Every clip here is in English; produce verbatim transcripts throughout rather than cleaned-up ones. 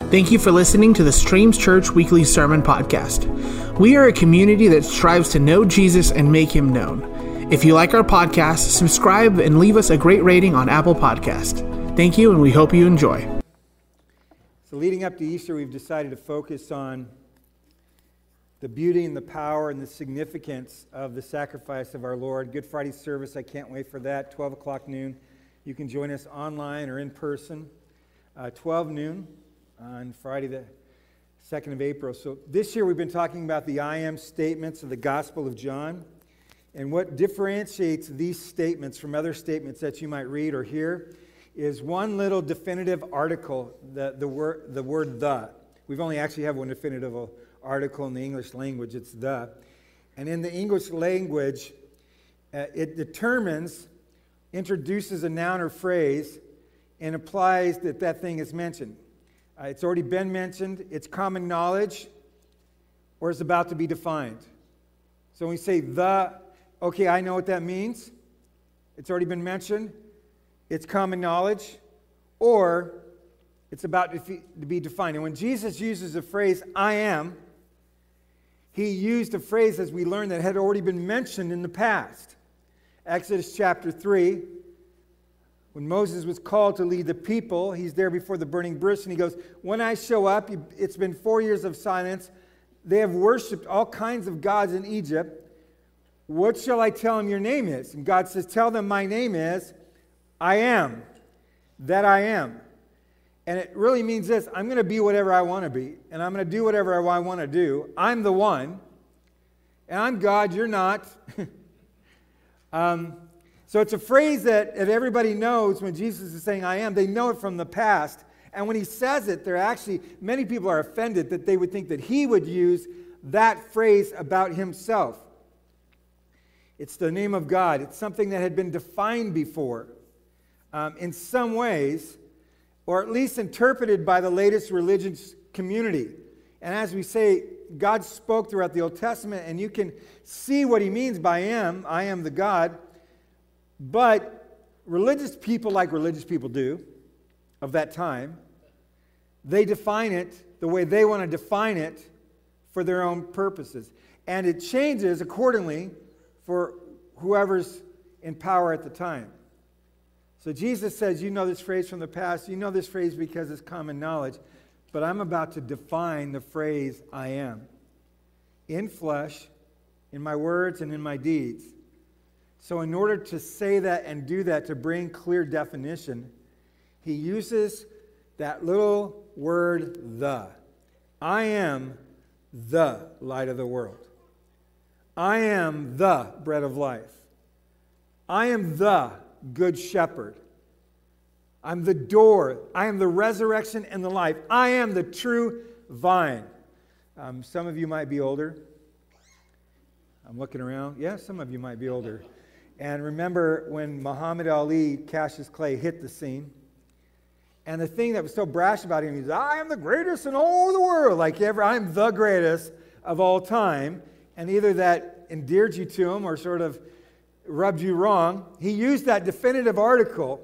Thank you for listening to the Streams Church Weekly Sermon Podcast. We are a community that strives to know Jesus and make him known. If you like our podcast, subscribe and leave us a great rating on Apple Podcast. Thank you, and we hope you enjoy. So leading up to Easter, we've decided to focus on the beauty and the power and the significance of the sacrifice of our Lord. Good Friday service, I can't wait for that, twelve o'clock noon. You can join us online or in person, uh, twelve noon on Friday the second of April. So this year we've been talking about the I am statements of the Gospel of John. And what differentiates these statements from other statements that you might read or hear is one little definitive article, the, the, word, the word the. We've only actually have one definitive article in the English language, it's the. And in the English language, uh, it determines, introduces a noun or phrase, and applies that that thing is mentioned. Uh, it's already been mentioned, it's common knowledge, or it's about to be defined. So when we say the, okay, I know what that means. It's already been mentioned. It's common knowledge, or it's about to be defined. And when Jesus uses the phrase, I am, he used a phrase, as we learned, that had already been mentioned in the past. Exodus chapter three, when Moses was called to lead the people, he's there before the burning bush, and he goes, when I show up, it's been four years of silence. They have worshipped all kinds of gods in Egypt. What shall I tell them your name is? And God says, tell them my name is I am, that I am. And it really means this, I'm going to be whatever I want to be, and I'm going to do whatever I want to do. I'm the one, and I'm God, you're not. um, so it's a phrase that, that everybody knows when Jesus is saying I am. They know it from the past. And when he says it, they're actually, many people are offended that they would think that he would use that phrase about himself. It's the name of God. It's something that had been defined before um, in some ways, or at least interpreted by the latest religious community. And as we say, God spoke throughout the Old Testament, and you can see what he means by I am, I am the God. But religious people, like religious people do, of that time, they define it the way they want to define it for their own purposes. And it changes accordingly for whoever's in power at the time. So Jesus says, you know this phrase from the past, you know this phrase because it's common knowledge, but I'm about to define the phrase I am. In flesh, in my words, and in my deeds. So in order to say that and do that, to bring clear definition, he uses that little word, the. I am the light of the world. I am the bread of life. I am the good shepherd. I'm the door. I am the resurrection and the life. I am the true vine. Um, some of you might be older. I'm looking around. Yeah, some of you might be older. And remember when Muhammad Ali, Cassius Clay, hit the scene. And the thing that was so brash about him is, I am the greatest in all the world. Like ever, I'm the greatest of all time. And either that endeared you to him or sort of rubbed you wrong. He used that definitive article.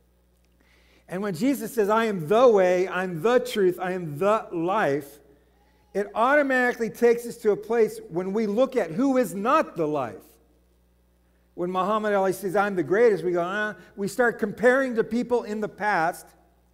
And when Jesus says, I am the way, I'm the truth, I am the life, it automatically takes us to a place when we look at who is not the life. When Muhammad Ali says, I'm the greatest, we go, ah, we start comparing to people in the past.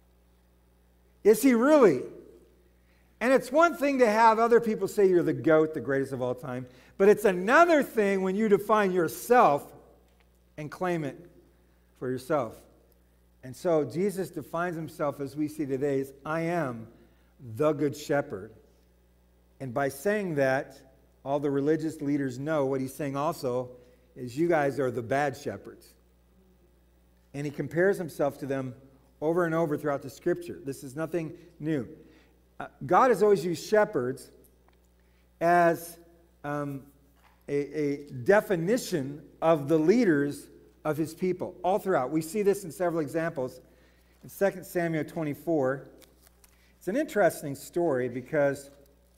Is he really? And it's one thing to have other people say you're the GOAT, the greatest of all time, but it's another thing when you define yourself and claim it for yourself. And so Jesus defines himself, as we see today, as I am the good shepherd. And by saying that, all the religious leaders know what he's saying also is you guys are the bad shepherds. And he compares himself to them over and over throughout the Scripture. This is nothing new. Uh, God has always used shepherds as um, a, a definition of the leaders of his people, all throughout. We see this in several examples. In Second Samuel twenty-four, it's an interesting story because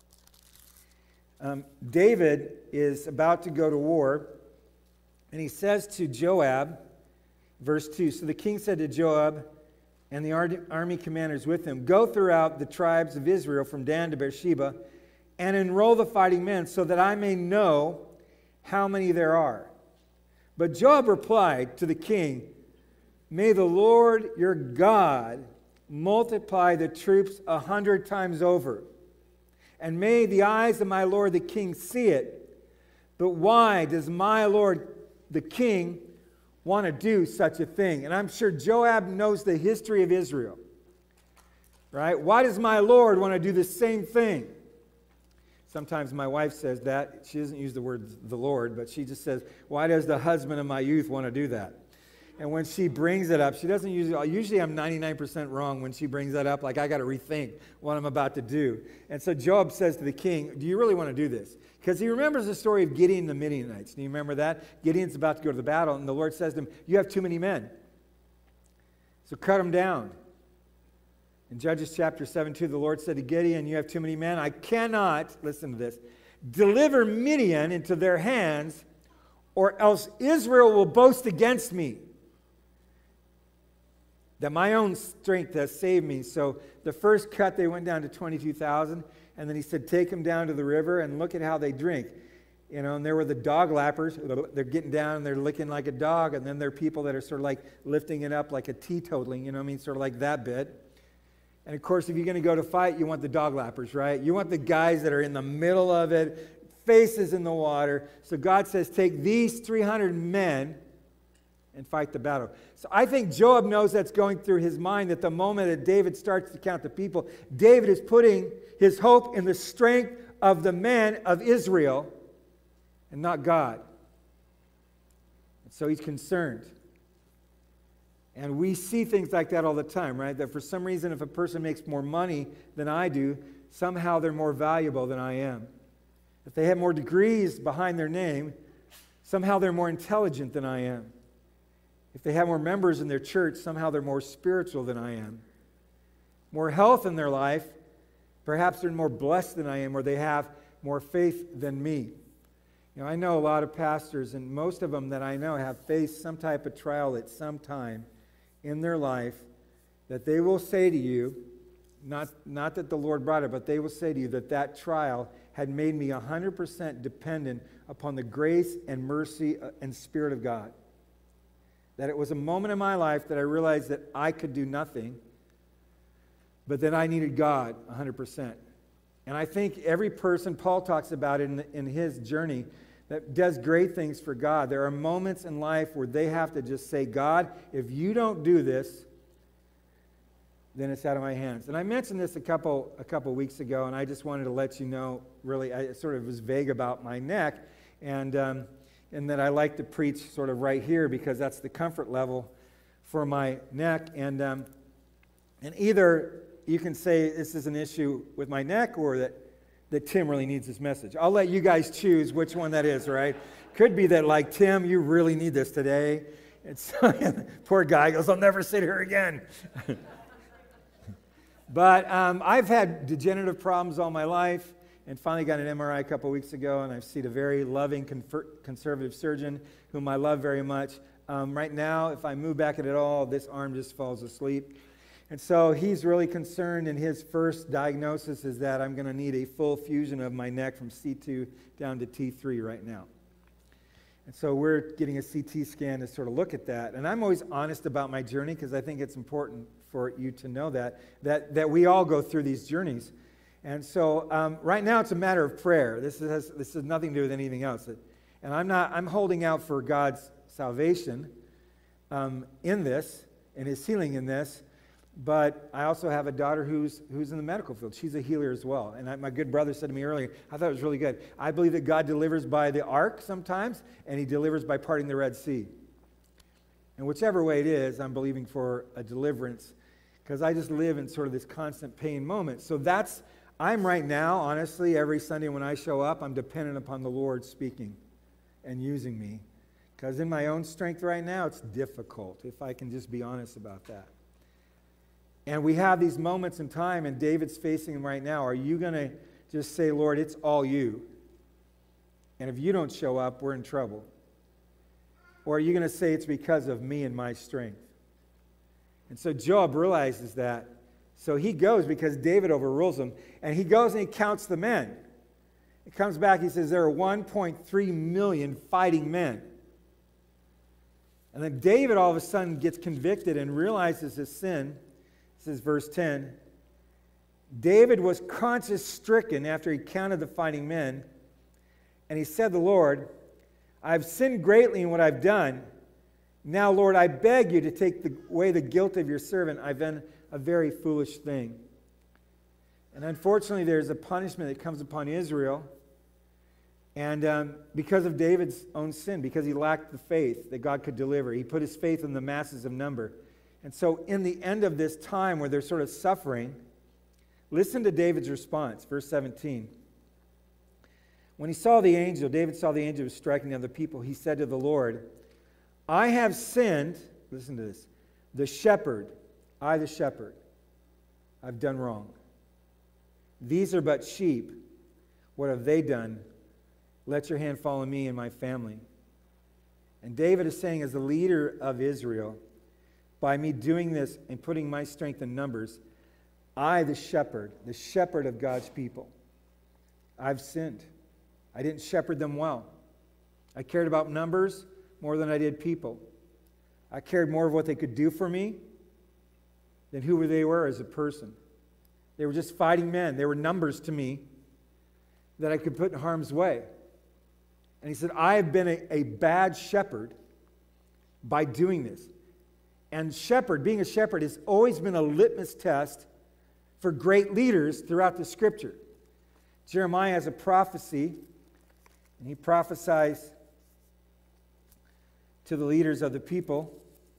um, David is about to go to war, and he says to Joab, verse two, so the king said to Joab, and the ar- army commanders with him, "Go throughout the tribes of Israel from Dan to Beersheba and enroll the fighting men so that I may know how many there are." But Joab replied to the king, "May the Lord your God multiply the troops a hundred times over, and may the eyes of my lord the king see it. But why does my lord the king want to do such a thing?" And I'm sure Joab knows the history of Israel, right? Why does my lord want to do the same thing? Sometimes my wife says that. She doesn't use the word the Lord, but she just says, "Why does the husband of my youth want to do that?" And when she brings it up, she doesn't usually, usually I'm ninety-nine percent wrong when she brings that up, like I got to rethink what I'm about to do. And so Joab says to the king, "Do you really want to do this?" Because he remembers the story of Gideon and the Midianites. Do you remember that? Gideon's about to go to the battle, and the Lord says to him, "You have too many men, so cut them down." In Judges chapter seven, two, the Lord said to Gideon, "You have too many men. I cannot," listen to this, "deliver Midian into their hands, or else Israel will boast against me that my own strength has saved me." So the first cut, they went down to twenty-two thousand. And then he said, "Take them down to the river and look at how they drink." You know, and there were the dog lappers. They're getting down and they're licking like a dog. And then there are people that are sort of like lifting it up like a teetotaling, you know what I mean? Sort of like that bit. And of course, if you're going to go to fight, you want the dog lappers, right? You want the guys that are in the middle of it, faces in the water. So God says, take these three hundred men and fight the battle. So I think Joab knows that's going through his mind, that the moment that David starts to count the people, David is putting his hope in the strength of the men of Israel and not God. And so he's concerned. And we see things like that all the time, right? That for some reason, if a person makes more money than I do, somehow they're more valuable than I am. If they have more degrees behind their name, somehow they're more intelligent than I am. If they have more members in their church, somehow they're more spiritual than I am. More health in their life, perhaps they're more blessed than I am, or they have more faith than me. You know, I know a lot of pastors, and most of them that I know have faced some type of trial at some time in their life that they will say to you, not, not that the Lord brought it, but they will say to you that that trial had made me one hundred percent dependent upon the grace and mercy and Spirit of God. That it was a moment in my life that I realized that I could do nothing, but that I needed God one hundred percent. And I think every person, Paul talks about it in, in his journey, that does great things for God. There are moments in life where they have to just say, "God, if you don't do this, then it's out of my hands." And I mentioned this a couple a couple weeks ago, and I just wanted to let you know, really, I sort of was vague about my neck, and um, and that I like to preach sort of right here because that's the comfort level for my neck. And um, and either you can say this is an issue with my neck, or that that Tim really needs this message. I'll let you guys choose which one that is, right? Could be that, like, Tim, you really need this today. And so, poor guy goes, "I'll never sit here again." But um, I've had degenerative problems all my life, and finally got an M R I a couple weeks ago, and I've seen a very loving confer- conservative surgeon whom I love very much. Um, right now, if I move back at all, this arm just falls asleep. And so he's really concerned, and his first diagnosis is that I'm going to need a full fusion of my neck from C two down to T three right now. And so we're getting a C T scan to sort of look at that. And I'm always honest about my journey because I think it's important for you to know that, that, that we all go through these journeys. And so um, right now it's a matter of prayer. This has, this has nothing to do with anything else. And I'm not, I'm holding out for God's salvation um, in this, and His healing in this. But I also have a daughter who's who's in the medical field. She's a healer as well. And I, my good brother said to me earlier, I thought it was really good. I believe that God delivers by the ark sometimes, and He delivers by parting the Red Sea. And whichever way it is, I'm believing for a deliverance, because I just live in sort of this constant pain moment. So that's, I'm right now, honestly, every Sunday when I show up, I'm dependent upon the Lord speaking and using me. Because in my own strength right now, it's difficult, if I can just be honest about that. And we have these moments in time, and David's facing them right now. Are you going to just say, "Lord, it's all you"? And if you don't show up, we're in trouble. Or are you going to say it's because of me and my strength? And so Joab realizes that. So he goes because David overrules him. And he goes and he counts the men. He comes back, he says there are one point three million fighting men. And then David all of a sudden gets convicted and realizes his sin. This is verse ten. David was conscience-stricken after he counted the fighting men. And he said to the Lord, I've sinned greatly in what I've done. Now, Lord, I beg you to take the, away the guilt of your servant. I've done a very foolish thing. And unfortunately, there's a punishment that comes upon Israel. And um, because of David's own sin, because he lacked the faith that God could deliver, he put his faith in the masses of number. And so in the end of this time where they're sort of suffering, listen to David's response, verse seventeen. When he saw the angel, David saw the angel was striking down the people, he said to the Lord, I have sinned, listen to this, the shepherd, I the shepherd, I've done wrong. These are but sheep. What have they done? Let your hand fall on me and my family. And David is saying, as the leader of Israel, by me doing this and putting my strength in numbers, I, the shepherd, the shepherd of God's people, I've sinned. I didn't shepherd them well. I cared about numbers more than I did people. I cared more of what they could do for me than who they were as a person. They were just fighting men. They were numbers to me that I could put in harm's way. And he said, I have been a, a bad shepherd by doing this. And shepherd, being a shepherd, has always been a litmus test for great leaders throughout the Scripture. Jeremiah has a prophecy, and he prophesies to the leaders of the people.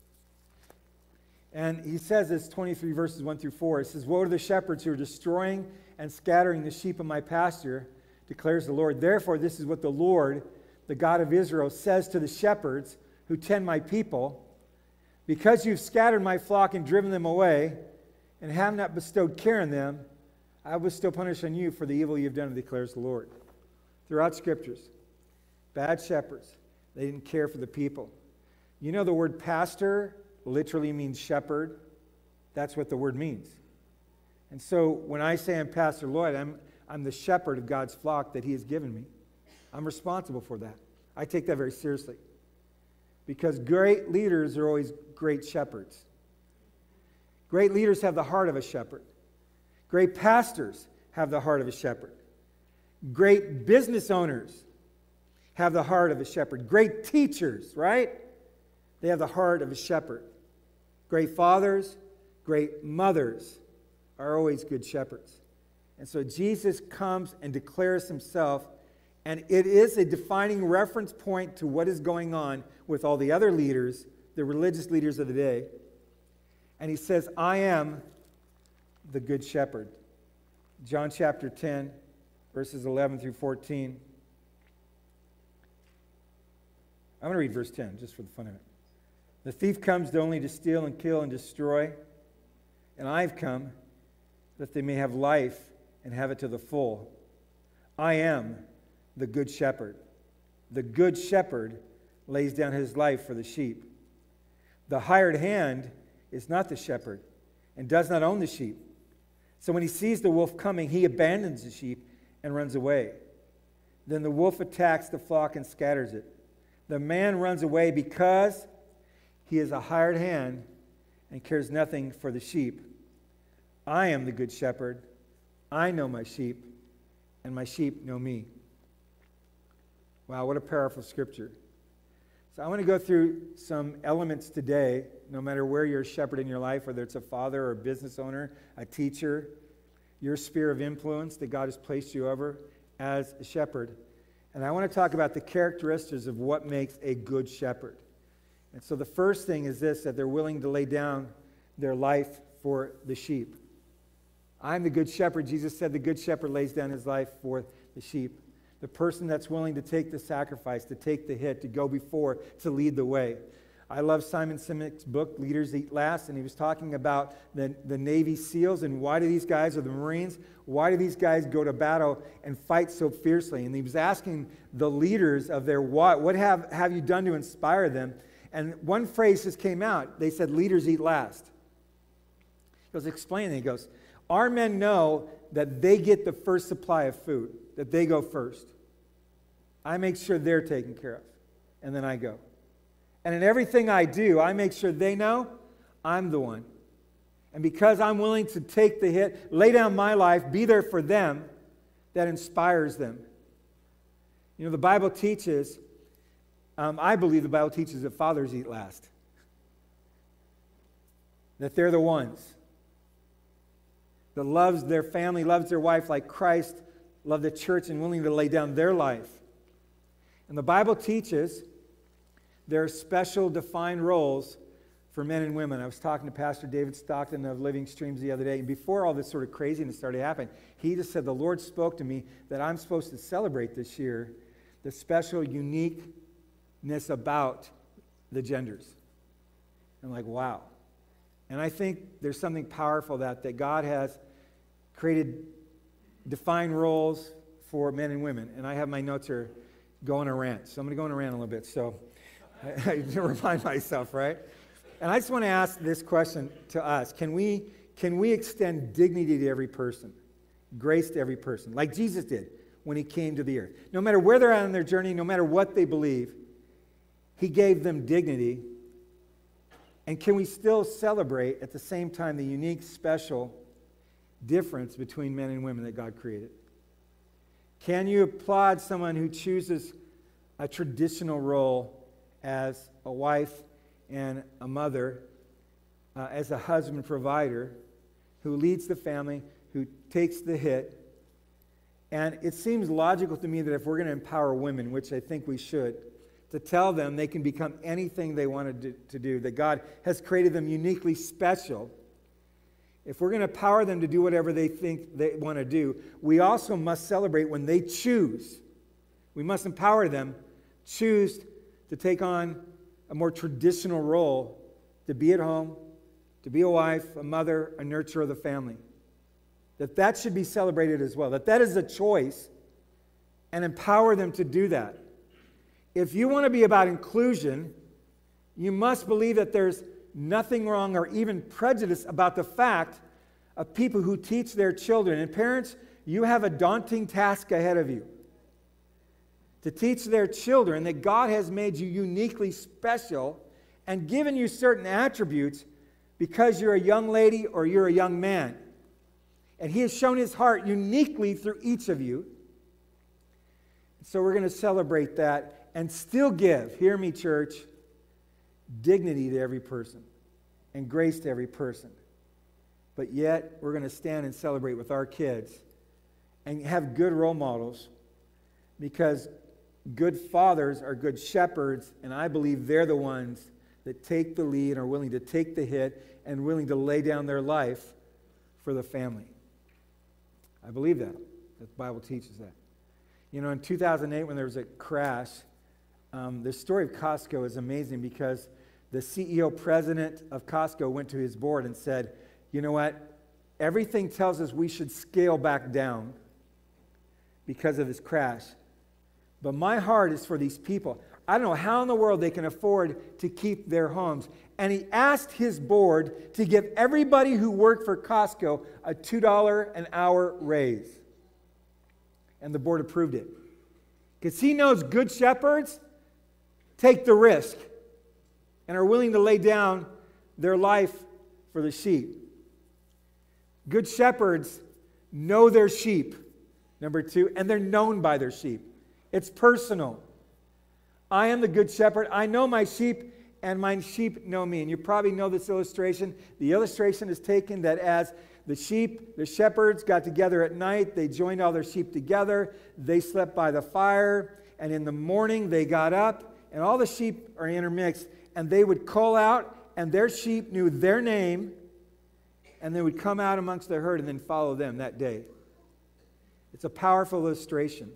And he says this, twenty-three verses one through four. It says, woe to the shepherds who are destroying and scattering the sheep of my pasture, declares the Lord. Therefore, this is what the Lord, the God of Israel, says to the shepherds who tend my people. Because you've scattered my flock and driven them away, and have not bestowed care on them, I will still punish on you for the evil you've done, declares the Lord. Throughout Scriptures, bad shepherds, they didn't care for the people. You know the word pastor literally means shepherd. That's what the word means. And so when I say I'm Pastor Lloyd, I'm, I'm the shepherd of God's flock that he has given me. I'm responsible for that. I take that very seriously. Because great leaders are always great shepherds. Great leaders have the heart of a shepherd. Great pastors have the heart of a shepherd. Great business owners have the heart of a shepherd. Great teachers, right? They have the heart of a shepherd. Great fathers, great mothers are always good shepherds. And so Jesus comes and declares himself, and it is a defining reference point to what is going on with all the other leaders, the religious leaders of the day. And he says, I am the good shepherd. John chapter ten, verses eleven through fourteen. I'm going to read verse ten, just for the fun of it. The thief comes to only to steal and kill and destroy, and I've come that they may have life and have it to the full. I am the good shepherd. The good shepherd lays down his life for the sheep. The hired hand is not the shepherd and does not own the sheep. So when he sees the wolf coming, he abandons the sheep and runs away. Then the wolf attacks the flock and scatters it. The man runs away because he is a hired hand and cares nothing for the sheep. I am the good shepherd. I know my sheep, and my sheep know me. Wow, what a powerful scripture. So I want to go through some elements today, no matter where you're a shepherd in your life, whether it's a father or a business owner, a teacher, your sphere of influence that God has placed you over as a shepherd. And I want to talk about the characteristics of what makes a good shepherd. And so the first thing is this, that they're willing to lay down their life for the sheep. I'm the good shepherd. Jesus said the good shepherd lays down his life for the sheep. The person that's willing to take the sacrifice, to take the hit, to go before, to lead the way. I love Simon Sinek's book, Leaders Eat Last, and he was talking about the, the Navy SEALs and why do these guys, or the Marines, why do these guys go to battle and fight so fiercely? And he was asking the leaders of their, what, what have, have you done to inspire them? And one phrase just came out. They said, leaders eat last. He goes, explain it. He goes, our men know that they get the first supply of food, that they go first. I make sure they're taken care of, and then I go. And in everything I do, I make sure they know I'm the one. And because I'm willing to take the hit, lay down my life, be there for them, that inspires them. You know, the Bible teaches, um, I believe the Bible teaches that fathers eat last. That they're the ones that loves their family, loves their wife like Christ loved the church and willing to lay down their life. And the Bible teaches there are special defined roles for men and women. I was talking to Pastor David Stockton of Living Streams the other day, and before all this sort of craziness started happening, he just said, the Lord spoke to me that I'm supposed to celebrate this year the special uniqueness about the genders. I'm like, wow. And I think there's something powerful that, that God has created defined roles for men and women. And I have my notes here, go on a rant. So I'm going to go on a rant a little bit. So I, I remind myself, right? And I just want to ask this question to us. Can we, can we extend dignity to every person, grace to every person, like Jesus did when he came to the earth? No matter where they're at on their journey, no matter what they believe, he gave them dignity. And can we still celebrate at the same time the unique, special difference between men and women that God created? Can you applaud someone who chooses a traditional role as a wife and a mother, uh, as a husband provider, who leads the family, who takes the hit? And it seems logical to me that if we're going to empower women, which I think we should, to tell them they can become anything they wanted to, to do, that God has created them uniquely special. If we're going to empower them to do whatever they think they want to do, we also must celebrate when they choose. We must empower them, choose to take on a more traditional role, to be at home, to be a wife, a mother, a nurturer of the family. That that should be celebrated as well. That that is a choice, and empower them to do that. If you want to be about inclusion, you must believe that there's nothing wrong or even prejudice about the fact of people who teach their children. And parents, you have a daunting task ahead of you. To teach their children that God has made you uniquely special and given you certain attributes because you're a young lady or you're a young man. And he has shown his heart uniquely through each of you. So we're going to celebrate that and still give, hear me, church, dignity to every person and grace to every person. But yet, we're going to stand and celebrate with our kids and have good role models, because good fathers are good shepherds, and I believe they're the ones that take the lead and are willing to take the hit and willing to lay down their life for the family. I believe that. The Bible teaches that. You know, in two thousand eight, when there was a crash, um, the story of Costco is amazing, because the C E O president of Costco went to his board and said, you know what, everything tells us we should scale back down because of this crash. But my heart is for these people. I don't know how in the world they can afford to keep their homes. And he asked his board to give everybody who worked for Costco a two dollars an hour raise. And the board approved it. Because he knows good shepherds take the risk and are willing to lay down their life for the sheep. Good shepherds know their sheep, number two, and they're known by their sheep. It's personal. I am the good shepherd. I know my sheep, and my sheep know me. And you probably know this illustration. The illustration is taken that as the sheep, the shepherds got together at night, they joined all their sheep together, they slept by the fire, and in the morning they got up, and all the sheep are intermixed, and they would call out, and their sheep knew their name, and they would come out amongst the herd and then follow them that day. It's a powerful illustration.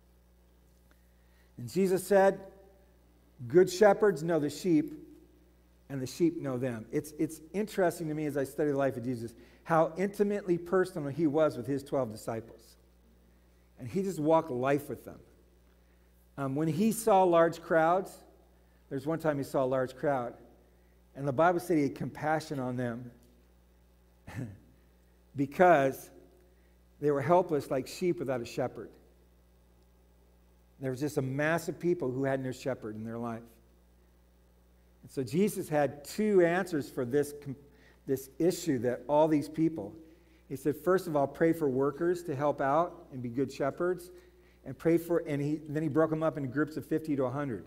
And Jesus said, good shepherds know the sheep, and the sheep know them. It's, it's interesting to me as I study the life of Jesus how intimately personal he was with his twelve disciples. And he just walked life with them. Um, when he saw large crowds, there's one time he saw a large crowd, and the Bible said he had compassion on them, because they were helpless like sheep without a shepherd. There was just a mass of people who had no shepherd in their life. And so Jesus had two answers for this, this issue that all these people. He said, first of all, pray for workers to help out and be good shepherds. And pray for, and he, then he broke them up into groups of fifty to one hundred.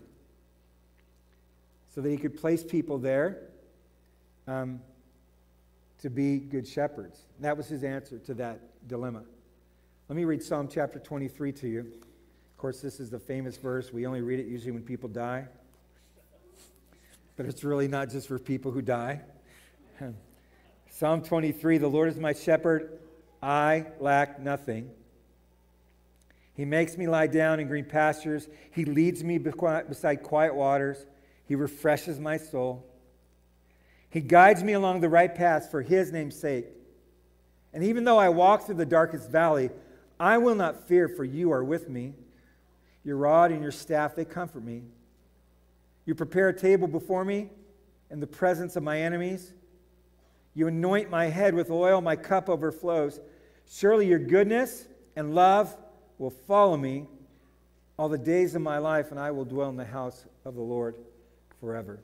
So that he could place people there um, to be good shepherds. And that was his answer to that dilemma. Let me read Psalm chapter twenty-three to you. Of course, this is the famous verse. We only read it usually when people die. But it's really not just for people who die. Psalm twenty-three, the Lord is my shepherd, I lack nothing. He makes me lie down in green pastures. He leads me beside quiet waters. He refreshes my soul. He guides me along the right path for his name's sake. And even though I walk through the darkest valley, I will not fear, for you are with me. Your rod and your staff, they comfort me. You prepare a table before me in the presence of my enemies. You anoint my head with oil, my cup overflows. Surely your goodness and love will follow me all the days of my life, and I will dwell in the house of the Lord forever.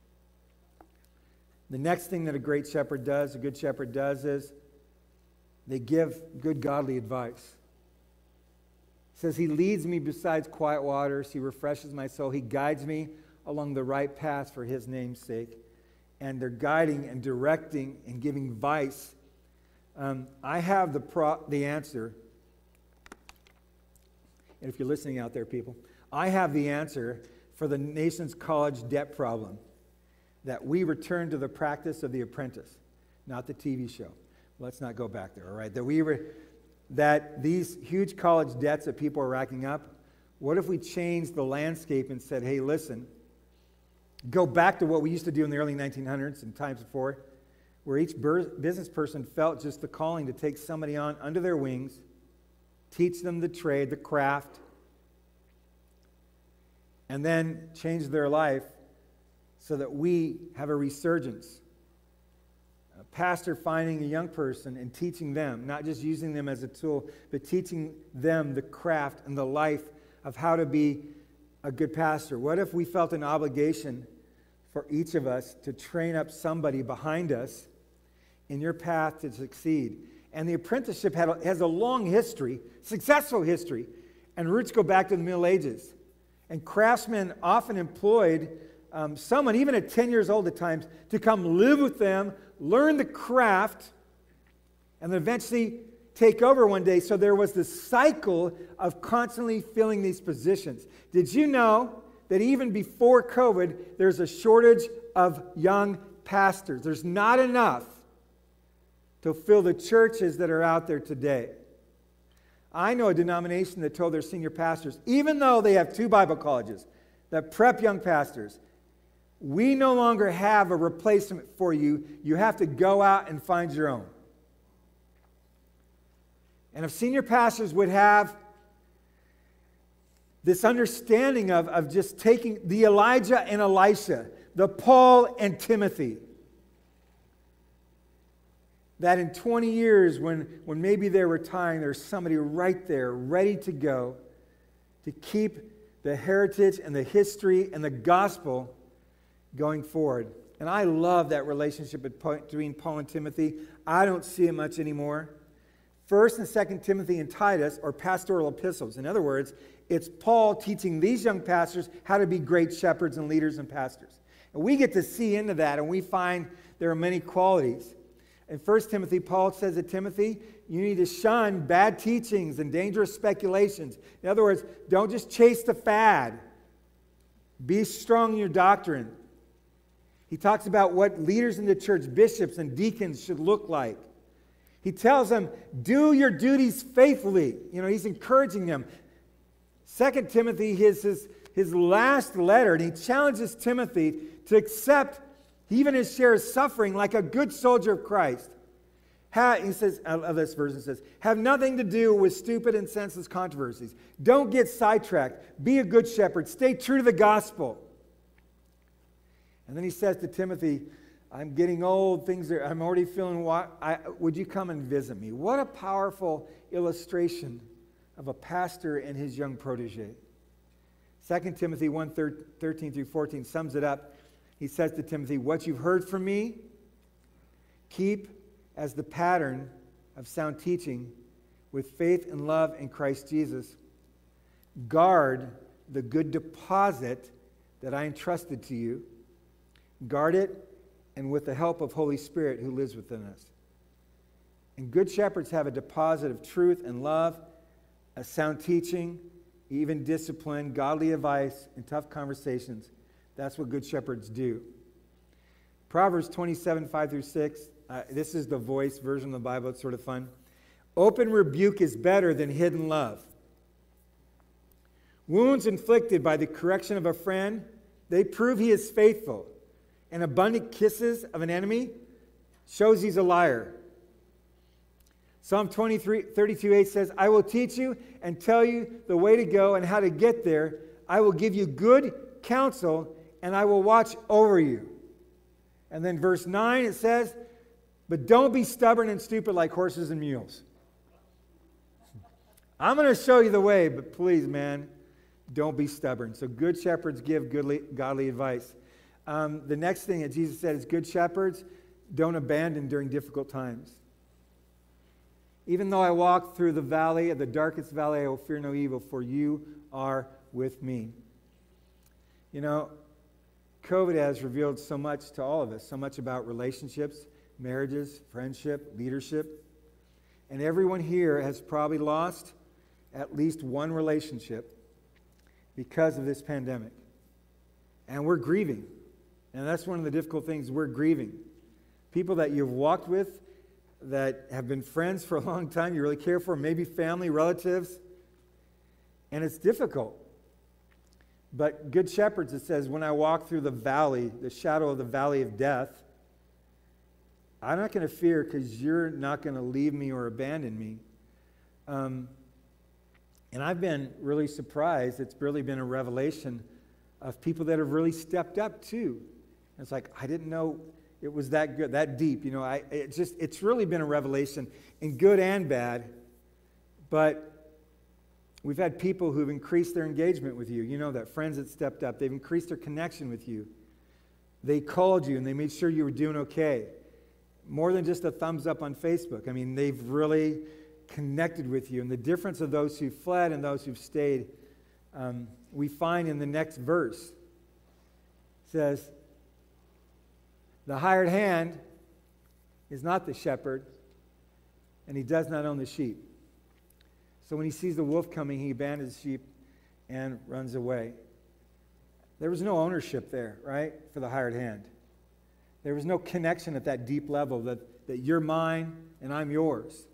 The next thing that a great shepherd does, a good shepherd does, is they give good godly advice. It says, he leads me beside quiet waters. He refreshes my soul. He guides me along the right path for his name's sake. And they're guiding and directing and giving advice. Um, I have the pro- the answer. And if you're listening out there, people, I have the answer for the nation's college debt problem. That we return to the practice of The Apprentice, not the T V show. Let's not go back there, all right? That we re- that these huge college debts that people are racking up, what if we changed the landscape and said, hey, listen, go back to what we used to do in the early nineteen hundreds and times before, where each bur- business person felt just the calling to take somebody on under their wings, teach them the trade, the craft, and then change their life so that we have a resurgence. A pastor finding a young person and teaching them, not just using them as a tool, but teaching them the craft and the life of how to be a good pastor. What if we felt an obligation for each of us to train up somebody behind us in your path to succeed? And the apprenticeship had a, has a long history, successful history, and roots go back to the Middle Ages. And craftsmen often employed um, someone, even at ten years old at times, to come live with them, learn the craft, and then eventually take over one day. So there was this cycle of constantly filling these positions. Did you know that even before COVID, there's a shortage of young pastors? There's not enough to fill the churches that are out there today. I know a denomination that told their senior pastors, even though they have two Bible colleges that prep young pastors, we no longer have a replacement for you. You have to go out and find your own. And if senior pastors would have this understanding of, of just taking the Elijah and Elisha, the Paul and Timothy, that in twenty years, when, when maybe they're retiring, there's somebody right there ready to go to keep the heritage and the history and the gospel going forward. And I love that relationship between Paul and Timothy. I don't see it much anymore. First and Second Timothy and Titus are pastoral epistles. In other words, it's Paul teaching these young pastors how to be great shepherds and leaders and pastors. And we get to see into that, and we find there are many qualities. In First Timothy, Paul says to Timothy, you need to shun bad teachings and dangerous speculations. In other words, don't just chase the fad. Be strong in your doctrine. He talks about what leaders in the church, bishops and deacons, should look like. He tells them, do your duties faithfully. You know, he's encouraging them. Second Timothy is his, his last letter, and he challenges Timothy to accept even his share of suffering like a good soldier of Christ. Ha, he says, of this verse, it says, have nothing to do with stupid and senseless controversies. Don't get sidetracked. Be a good shepherd. Stay true to the gospel. And then he says to Timothy, I'm getting old. Things are, I'm already feeling, what, I, would you come and visit me? What a powerful illustration of a pastor and his young protege. Second Timothy one, thirteen through fourteen sums it up. He says to Timothy, what you've heard from me, keep as the pattern of sound teaching with faith and love in Christ Jesus. Guard the good deposit that I entrusted to you. Guard it, and with the help of Holy Spirit who lives within us. And good shepherds have a deposit of truth and love, a sound teaching, even discipline, godly advice, and tough conversations. That's what good shepherds do. Proverbs twenty-seven, five through six. Uh, this is the Voice version of the Bible. It's sort of fun. Open rebuke is better than hidden love. Wounds inflicted by the correction of a friend, they prove he is faithful. And abundant kisses of an enemy shows he's a liar. Psalm twenty-three, thirty-two, eight says, I will teach you and tell you the way to go and how to get there. I will give you good counsel and I will watch over you. And then verse nine, it says, but don't be stubborn and stupid like horses and mules. I'm going to show you the way, but please, man, don't be stubborn. So good shepherds give goodly, godly advice. Um, the next thing that Jesus said is good shepherds don't abandon during difficult times. Even though I walk through the valley, of the darkest valley, I will fear no evil, for you are with me. You know, COVID has revealed so much to all of us, so much about relationships, marriages, friendship, leadership. And everyone here has probably lost at least one relationship because of this pandemic. And we're grieving. And that's one of the difficult things, we're grieving. People that you've walked with, that have been friends for a long time, you really care for, maybe family, relatives. And it's difficult. But good shepherds, it says, when I walk through the valley, the shadow of the valley of death, I'm not going to fear because you're not going to leave me or abandon me. Um, and I've been really surprised. It's really been a revelation of people that have really stepped up too. And it's like, I didn't know it was that good, that deep. You know, I it just it's really been a revelation in good and bad. But we've had people who've increased their engagement with you. You know that, friends that stepped up. They've increased their connection with you. They called you and they made sure you were doing okay. More than just a thumbs up on Facebook. I mean, they've really connected with you. And the difference of those who fled and those who've stayed, um, we find in the next verse. It says, the hired hand is not the shepherd, and he does not own the sheep. So when he sees the wolf coming, he abandons the sheep and runs away. There was no ownership there, right, for the hired hand. There was no connection at that deep level that, that you're mine and I'm yours.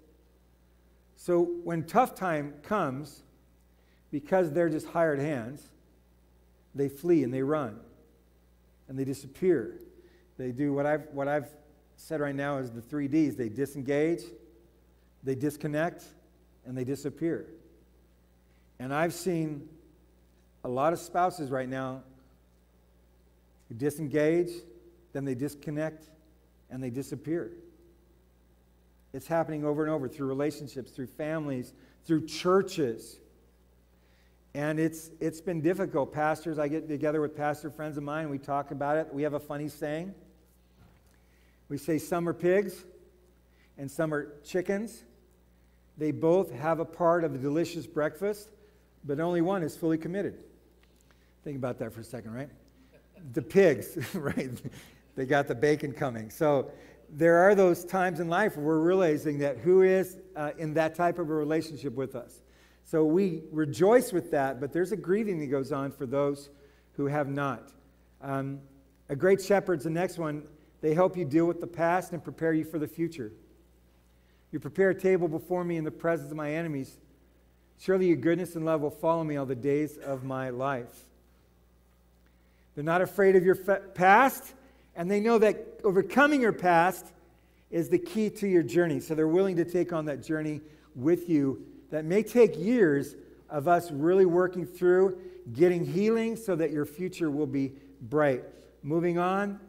So when tough time comes, because they're just hired hands, they flee and they run and they disappear. They do what I've, what I've said right now is the three Ds. They disengage, they disconnect, and they disappear. And I've seen a lot of spouses right now who disengage, then they disconnect, and they disappear. It's happening over and over through relationships, through families, through churches. And it's it's been difficult. Pastors, I get together with pastor friends of mine, and we talk about it. We have a funny saying. We say some are pigs and some are chickens. They both have a part of the delicious breakfast, but only one is fully committed. Think about that for a second, right? The pigs, right? They got the bacon coming. So there are those times in life where we're realizing that who is uh, in that type of a relationship with us. So we rejoice with that, but there's a grieving that goes on for those who have not. Um, a great shepherd's the next one. They help you deal with the past and prepare you for the future. You prepare a table before me in the presence of my enemies. Surely your goodness and love will follow me all the days of my life. They're not afraid of your fa- past, and they know that overcoming your past is the key to your journey. So they're willing to take on that journey with you that may take years of us really working through, getting healing so that your future will be bright. Moving on,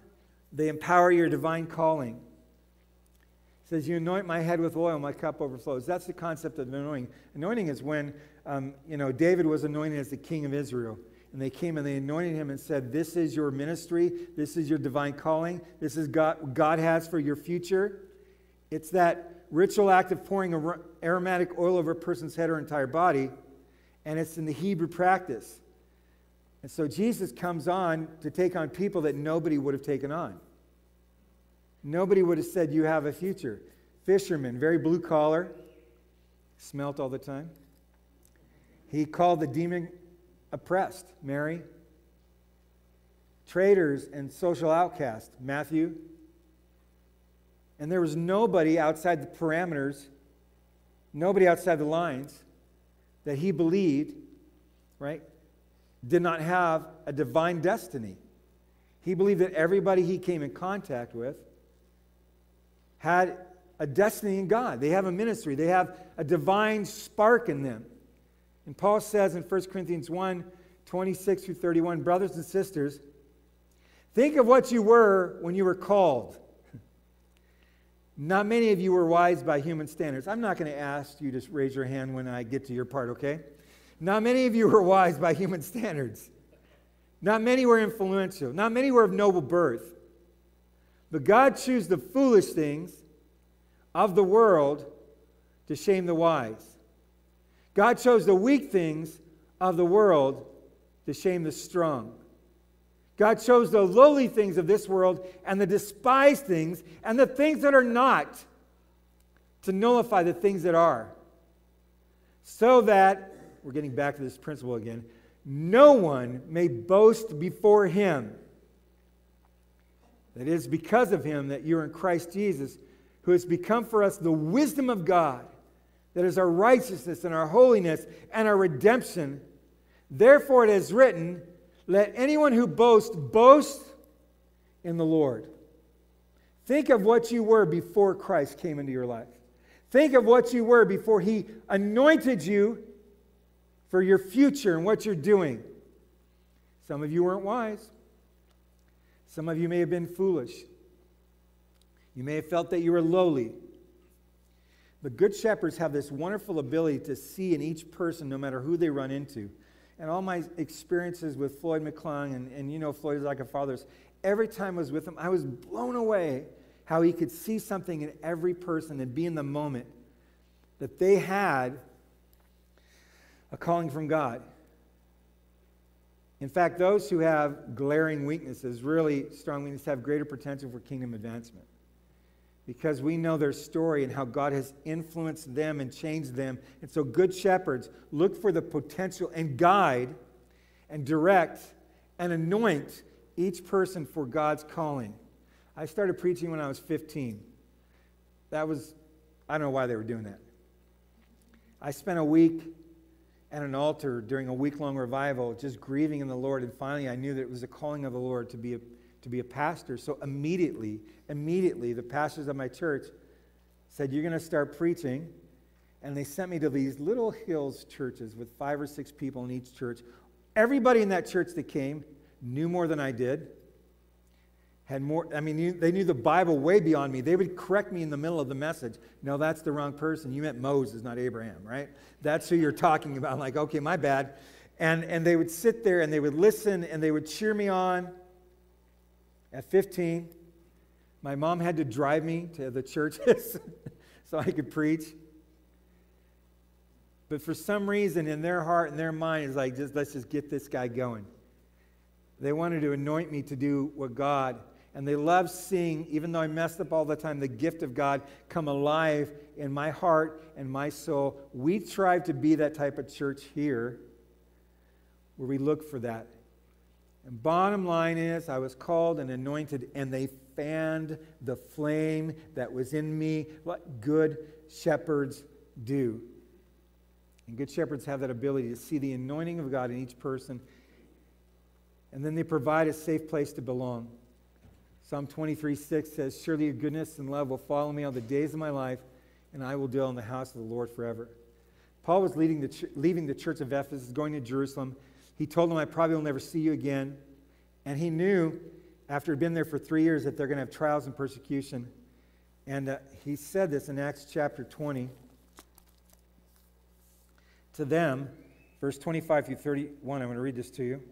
They empower your divine calling. It says, you anoint my head with oil, my cup overflows. That's the concept of anointing. Anointing is when, um, you know, David was anointed as the king of Israel. And they came and they anointed him and said, this is your ministry. This is your divine calling. This is God, God has for your future. It's that ritual act of pouring aromatic oil over a person's head or entire body. And it's in the Hebrew practice. And so Jesus comes on to take on people that nobody would have taken on. Nobody would have said, you have a future. Fisherman, very blue collar, smelt all the time. He called the demon oppressed, Mary. Traitors and social outcasts, Matthew. And there was nobody outside the parameters, nobody outside the lines that he believed, right, did not have a divine destiny. He believed that everybody he came in contact with had a destiny in God. They have a ministry. They have a divine spark in them. And Paul says in First Corinthians one, twenty-six through thirty-one, brothers and sisters, think of what you were when you were called. Not many of you were wise by human standards. I'm not going to ask you to raise your hand when I get to your part, okay? Not many of you were wise by human standards. Not many were influential. Not many were of noble birth. But God chose the foolish things of the world to shame the wise. God chose the weak things of the world to shame the strong. God chose the lowly things of this world and the despised things and the things that are not to nullify the things that are. So that, we're getting back to this principle again, no one may boast before him. That it is because of him that you're in Christ Jesus, who has become for us the wisdom of God, that is our righteousness and our holiness and our redemption. Therefore it is written, let anyone who boasts, boast in the Lord. Think of what you were before Christ came into your life. Think of what you were before he anointed you for your future and what you're doing. Some of you weren't wise. Some of you may have been foolish. You may have felt that you were lowly. But good shepherds have this wonderful ability to see in each person, no matter who they run into. And all my experiences with Floyd McClung, and, and you know Floyd is like a father, every time I was with him, I was blown away how he could see something in every person and be in the moment that they had a calling from God. In fact, those who have glaring weaknesses, really strong weaknesses, have greater potential for kingdom advancement. Because we know their story and how God has influenced them and changed them. And so good shepherds look for the potential and guide and direct and anoint each person for God's calling. I started preaching when I was fifteen. That was, I don't know why they were doing that. I spent a week at an altar during a week-long revival just grieving in the Lord. And finally I knew that it was a calling of the Lord to be a to be a pastor. So immediately, immediately, the pastors of my church said, you're going to start preaching. And they sent me to these little hills churches with five or six people in each church. Everybody in that church that came knew more than I did. Had more, I mean, knew, they knew the Bible way beyond me. They would correct me in the middle of the message. No, that's the wrong person. You meant Moses, not Abraham, right? That's who you're talking about. I'm like, okay, my bad. And, and they would sit there and they would listen and they would cheer me on. At fifteen, my mom had to drive me to the churches so I could preach. But for some reason in their heart and their mind, it's like, just let's just get this guy going. They wanted to anoint me to do what God, and they loved seeing, even though I messed up all the time, the gift of God come alive in my heart and my soul. We strive to be that type of church here where we look for that. And bottom line is, I was called and anointed, and they fanned the flame that was in me, what good shepherds do. And good shepherds have that ability to see the anointing of God in each person, and then they provide a safe place to belong. Psalm twenty-three six says, surely your goodness and love will follow me all the days of my life, and I will dwell in the house of the Lord forever. Paul was leading the ch- leaving the church of Ephesus, going to Jerusalem. He told them, I probably will never see you again. And he knew after being there for three years, that they're going to have trials and persecution. And uh, he said this in Acts chapter twenty. To them, verse twenty-five through thirty-one, I'm going to read this to you.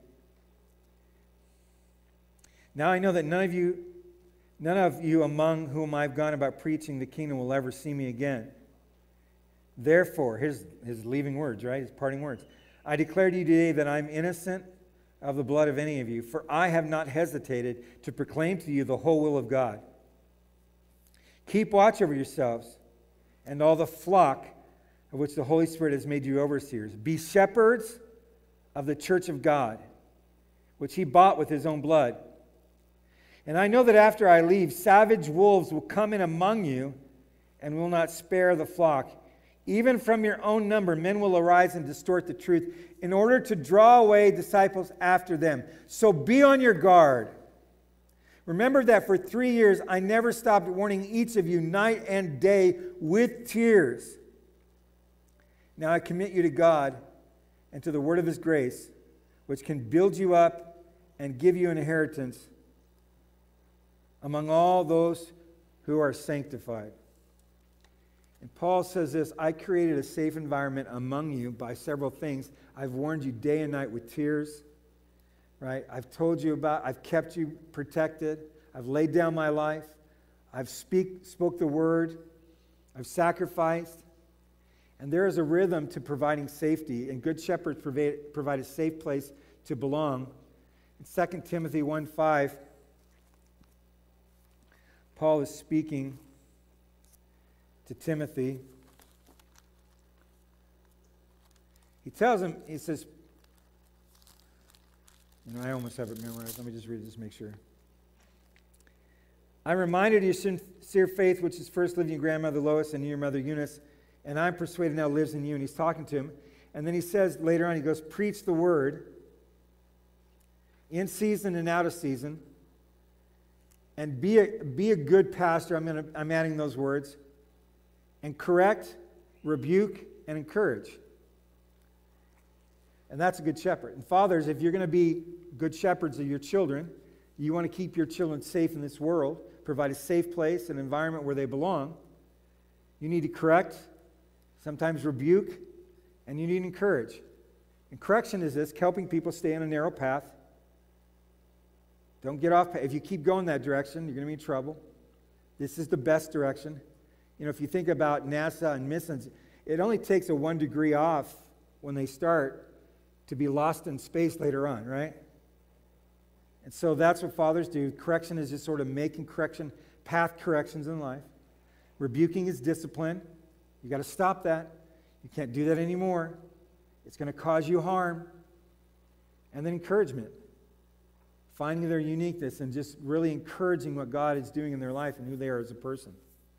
Now I know that none of you, none of you among whom I've gone about preaching the kingdom will ever see me again. Therefore, here's his leaving words, right? His parting words. I declare to you today that I'm innocent of the blood of any of you, for I have not hesitated to proclaim to you the whole will of God. Keep watch over yourselves and all the flock of which the Holy Spirit has made you overseers. Be shepherds of the church of God, which he bought with his own blood. And I know that after I leave, savage wolves will come in among you and will not spare the flock. Even from your own number, men will arise and distort the truth in order to draw away disciples after them. So be on your guard. Remember that for three years I never stopped warning each of you night and day with tears. Now I commit you to God and to the word of his grace, which can build you up and give you an inheritance among all those who are sanctified. And Paul says this, I created a safe environment among you by several things. I've warned you day and night with tears, right? I've told you about, I've kept you protected. I've laid down my life. I've speak, spoke the word. I've sacrificed. And there is a rhythm to providing safety, and good shepherds provide, provide a safe place to belong. In Second Timothy one five, Paul is speaking to Timothy. He tells him, he says, you know, I almost have it memorized. Let me just read it, just make sure. I'm reminded of your sincere faith, which is first lived in your grandmother Lois and in your mother Eunice, and I'm persuaded now lives in you. And he's talking to him. And then he says later on, he goes, preach the word in season and out of season. And be a, be a good pastor. I'm, gonna, I'm adding those words. And correct, rebuke, and encourage. And that's a good shepherd. And fathers, if you're going to be good shepherds of your children, you want to keep your children safe in this world, provide a safe place, an environment where they belong. You need to correct, sometimes rebuke, and you need to encourage. And correction is this, helping people stay on a narrow path. Don't get off. If you keep going that direction, you're going to be in trouble. This is the best direction. You know, if you think about NASA and missions, it only takes a one degree off when they start to be lost in space later on, right? And so that's what fathers do. Correction is just sort of making correction, path corrections in life. Rebuking is discipline. You got to stop that. You can't do that anymore. It's going to cause you harm. And then encouragement. Finding their uniqueness and just really encouraging what God is doing in their life and who they are as a person.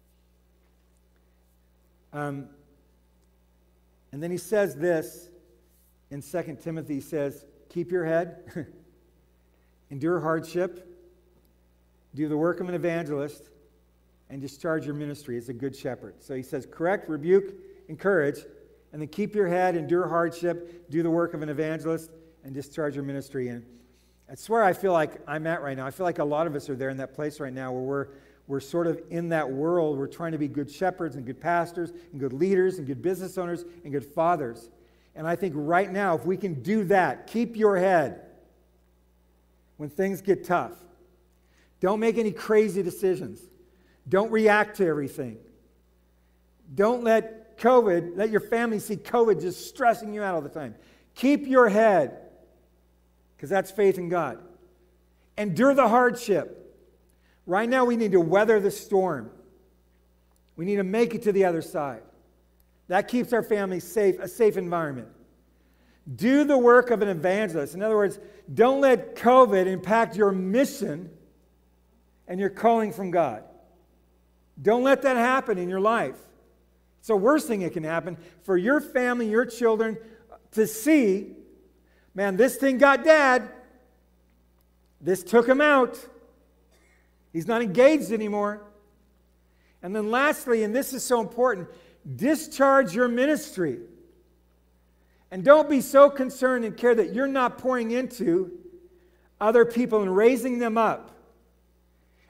Um, and then he says this in Second Timothy, he says, keep your head, endure hardship, do the work of an evangelist, and discharge your ministry as a good shepherd. So he says, correct, rebuke, encourage, and then keep your head, endure hardship, do the work of an evangelist, and discharge your ministry. And that's where I feel like I'm at right now. I feel like a lot of us are there in that place right now where we're We're sort of in that world. We're trying to be good shepherds and good pastors and good leaders and good business owners and good fathers. And I think right now, if we can do that, keep your head when things get tough. Don't make any crazy decisions. Don't react to everything. Don't let COVID, let your family see COVID just stressing you out all the time. Keep your head, because that's faith in God. Endure the hardship. Right now, we need to weather the storm. We need to make it to the other side. That keeps our family safe, a safe environment. Do the work of an evangelist. In other words, don't let COVID impact your mission and your calling from God. Don't let that happen in your life. It's the worst thing that can happen for your family, your children, to see, man, this thing got Dad. This took him out. He's not engaged anymore. And then lastly, and this is so important, discharge your ministry. And don't be so concerned and care that you're not pouring into other people and raising them up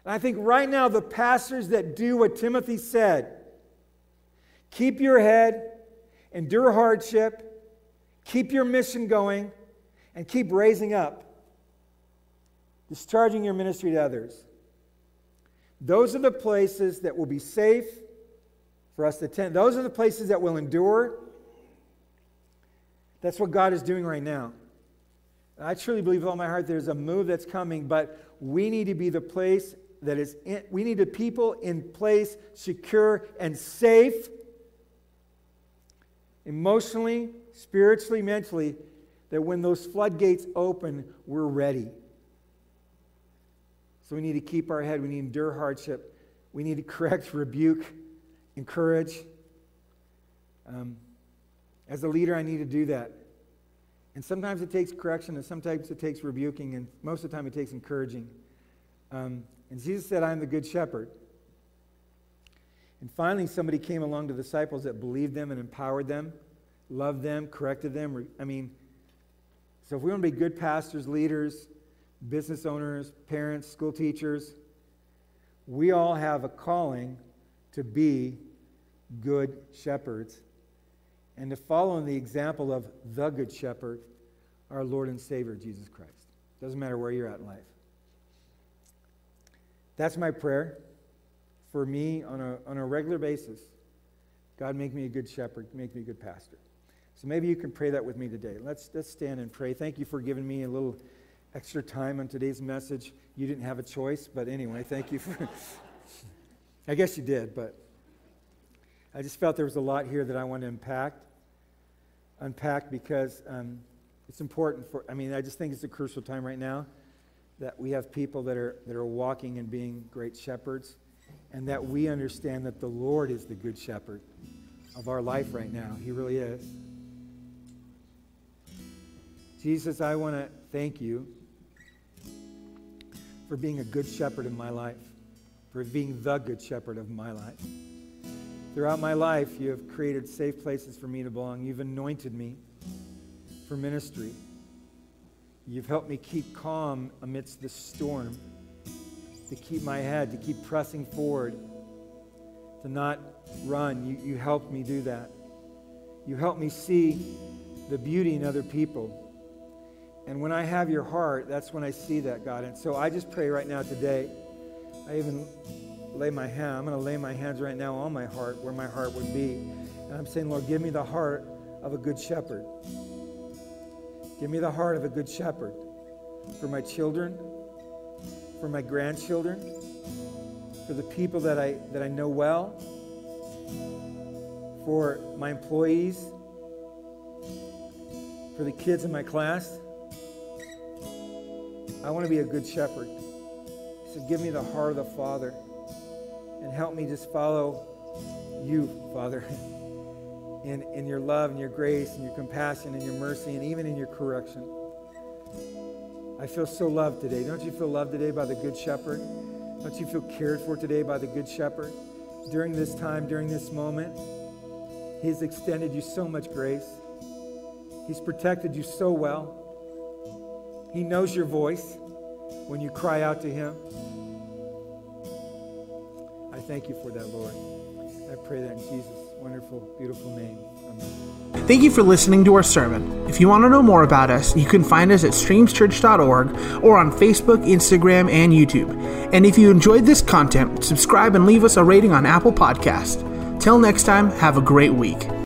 And I think right now the pastors that do what Timothy said, keep your head, endure hardship, keep your mission going, and keep raising up, discharging your ministry to others. Those are the places that will be safe for us to attend. Those are the places that will endure. That's what God is doing right now. And I truly believe with all my heart there's a move that's coming, but we need to be the place that is in, we need the people in place, secure and safe, emotionally, spiritually, mentally, that when those floodgates open, we're ready. So we need to keep our head. We need to endure hardship. We need to correct, rebuke, encourage. Um, as a leader, I need to do that. And sometimes it takes correction, and sometimes it takes rebuking, and most of the time it takes encouraging. Um, and Jesus said, I am the good shepherd. And finally, somebody came along to the disciples that believed them and empowered them, loved them, corrected them. I mean, so if we want to be good pastors, leaders, business owners, parents, school teachers, we all have a calling to be good shepherds and to follow in the example of the good shepherd, our Lord and Savior, Jesus Christ. Doesn't matter where you're at in life. That's my prayer for me on a, on a regular basis. God, make me a good shepherd, make me a good pastor. So maybe you can pray that with me today. Let's, let's stand and pray. Thank you for giving me a little extra time on today's message. You didn't have a choice, but anyway, thank you for... I guess you did, but I just felt there was a lot here that I want to unpack, unpack because um, it's important for, I mean, I just think it's a crucial time right now that we have people that are that are walking and being great shepherds, and that we understand that the Lord is the good shepherd of our life right now. He really is. Jesus, I want to thank you for being a good shepherd in my life, for being the good shepherd of my life. Throughout my life, you have created safe places for me to belong. You've anointed me for ministry. You've helped me keep calm amidst the storm, to keep my head, to keep pressing forward, to not run. You, you helped me do that. You helped me see the beauty in other people. And when I have your heart, that's when I see that, God. And so I just pray right now today, I even lay my hand, I'm going to lay my hands right now on my heart, where my heart would be. And I'm saying, Lord, give me the heart of a good shepherd. Give me the heart of a good shepherd for my children, for my grandchildren, for the people that I that I know well, for my employees, for the kids in my class. I want to be a good shepherd. So give me the heart of the Father and help me just follow you, Father, in, in your love and your grace and your compassion and your mercy and even in your correction. I feel so loved today. Don't you feel loved today by the Good Shepherd? Don't you feel cared for today by the Good Shepherd? During this time, during this moment, He's extended you so much grace. He's protected you so well. He knows your voice when you cry out to Him. I thank you for that, Lord. I pray that in Jesus' wonderful, beautiful name. Amen. Thank you for listening to our sermon. If you want to know more about us, you can find us at streams church dot org or on Facebook, Instagram, and YouTube. And if you enjoyed this content, subscribe and leave us a rating on Apple Podcasts. Till next time, have a great week.